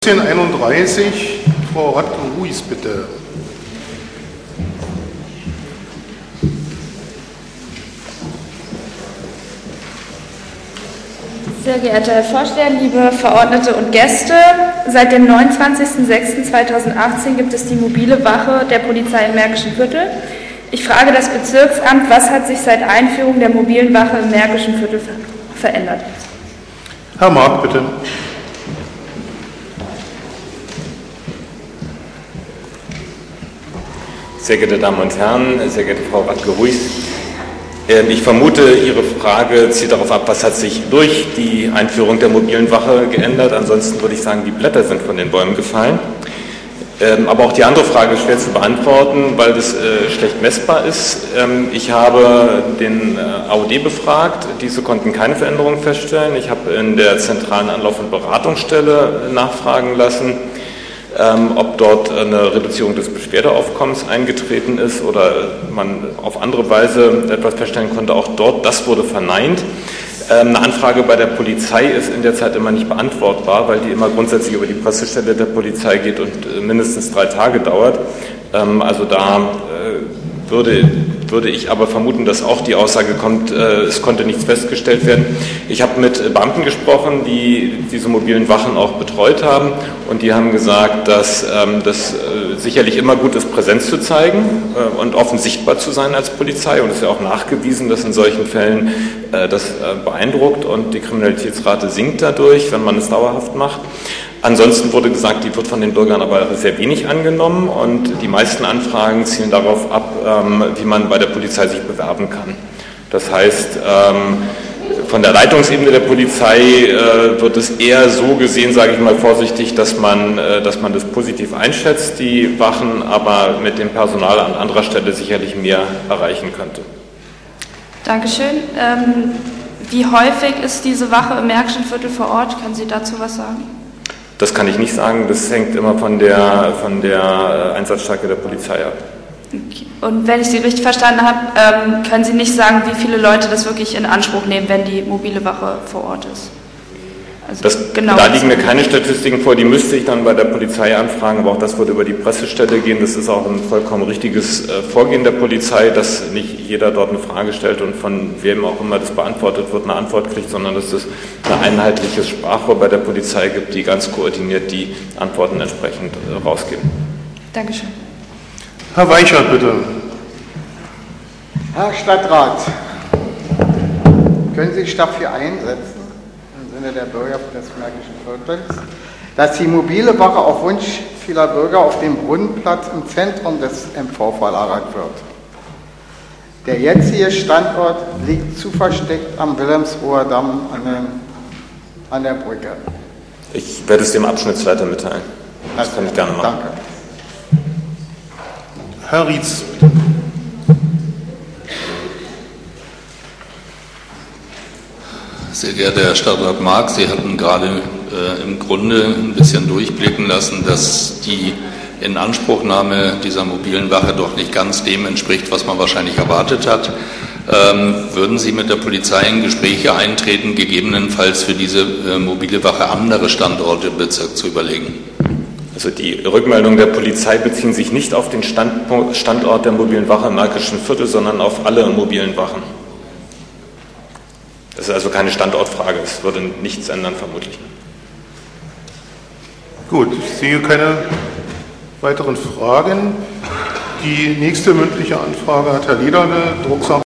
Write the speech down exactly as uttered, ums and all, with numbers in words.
zehn einunddreißig, Frau Radke-Ruiz, bitte. Sehr geehrter Herr Vorsteher, liebe Verordnete und Gäste, seit dem neunundzwanzigsten sechsten zweitausendachtzehn gibt es die mobile Wache der Polizei im Märkischen Viertel. Ich frage das Bezirksamt, was hat sich seit Einführung der mobilen Wache im Märkischen Viertel verändert? Herr Mark, bitte. Sehr geehrte Damen und Herren, sehr geehrte Frau Radke-Ruiz, ich vermute, Ihre Frage zielt darauf ab, was hat sich durch die Einführung der mobilen Wache geändert. Ansonsten würde ich sagen, die Blätter sind von den Bäumen gefallen. Aber auch die andere Frage ist schwer zu beantworten, weil das schlecht messbar ist. Ich habe den A O D befragt, diese konnten keine Veränderungen feststellen. Ich habe in der zentralen Anlauf- und Beratungsstelle nachfragen lassen, Ähm, ob dort eine Reduzierung des Beschwerdeaufkommens eingetreten ist oder man auf andere Weise etwas feststellen konnte. Auch dort, das wurde verneint. Ähm, eine Anfrage bei der Polizei ist in der Zeit immer nicht beantwortbar, weil die immer grundsätzlich über die Pressestelle der Polizei geht und äh, mindestens drei Tage dauert. Ähm, also da äh, würde, würde ich aber vermuten, dass auch die Aussage kommt, äh, es konnte nichts festgestellt werden. Ich habe mit Beamten gesprochen, die diese mobilen Wachen auch betreut haben, und die haben gesagt, dass ähm, das äh, sicherlich immer gut ist, Präsenz zu zeigen äh, und offen sichtbar zu sein als Polizei, und es ist ja auch nachgewiesen, dass in solchen Fällen äh, das äh, beeindruckt und die Kriminalitätsrate sinkt dadurch, wenn man es dauerhaft macht. Ansonsten wurde gesagt, die wird von den Bürgern aber sehr wenig angenommen, und die meisten Anfragen zielen darauf ab, ähm, wie man bei der Polizei sich bewerben kann. Das heißt, ähm, von der Leitungsebene der Polizei äh, wird es eher so gesehen, sage ich mal vorsichtig, dass man, äh, dass man das positiv einschätzt, die Wachen, aber mit dem Personal an anderer Stelle sicherlich mehr erreichen könnte. Dankeschön. Ähm, wie häufig ist diese Wache im Märkischen Viertel vor Ort? Können Sie dazu was sagen? Das kann ich nicht sagen, das hängt immer von der, von der Einsatzstärke der Polizei ab. Okay. Und wenn ich Sie richtig verstanden habe, ähm, können Sie nicht sagen, wie viele Leute das wirklich in Anspruch nehmen, wenn die mobile Wache vor Ort ist? Also das, genau da liegen mir keine Statistiken vor, die müsste ich dann bei der Polizei anfragen, aber auch das würde über die Pressestelle gehen. Das ist auch ein vollkommen richtiges äh, Vorgehen der Polizei, dass nicht jeder dort eine Frage stellt und von wem auch immer das beantwortet wird, eine Antwort kriegt, sondern dass es ein einheitliches Sprachrohr bei der Polizei gibt, die ganz koordiniert die Antworten entsprechend äh, rausgeben. Dankeschön. Herr Weichert, bitte. Herr Stadtrat, können Sie sich dafür einsetzen, im Sinne der Bürger des Märkischen Viertels, dass die mobile Wache auf Wunsch vieler Bürger auf dem Brunnenplatz im Zentrum des M V verlagert wird? Der jetzige Standort liegt zu versteckt am Wilhelmshoher Damm an, den, an der Brücke. Ich werde es dem Abschnittsleiter mitteilen. Das also, kann ich gerne machen. Danke. Herr Rietz, bitte. Sehr geehrter Herr Stadtrat Mark, Sie hatten gerade äh, im Grunde ein bisschen durchblicken lassen, dass die Inanspruchnahme dieser mobilen Wache doch nicht ganz dem entspricht, was man wahrscheinlich erwartet hat. Ähm, würden Sie mit der Polizei in Gespräche eintreten, gegebenenfalls für diese äh, mobile Wache andere Standorte im Bezirk zu überlegen? Also die Rückmeldungen der Polizei beziehen sich nicht auf den Standpunkt, Standort der mobilen Wache im Märkischen Viertel, sondern auf alle mobilen Wachen. Das ist also keine Standortfrage, es würde nichts ändern vermutlich. Gut, ich sehe keine weiteren Fragen. Die nächste mündliche Anfrage hat Herr Lederle, Drucksache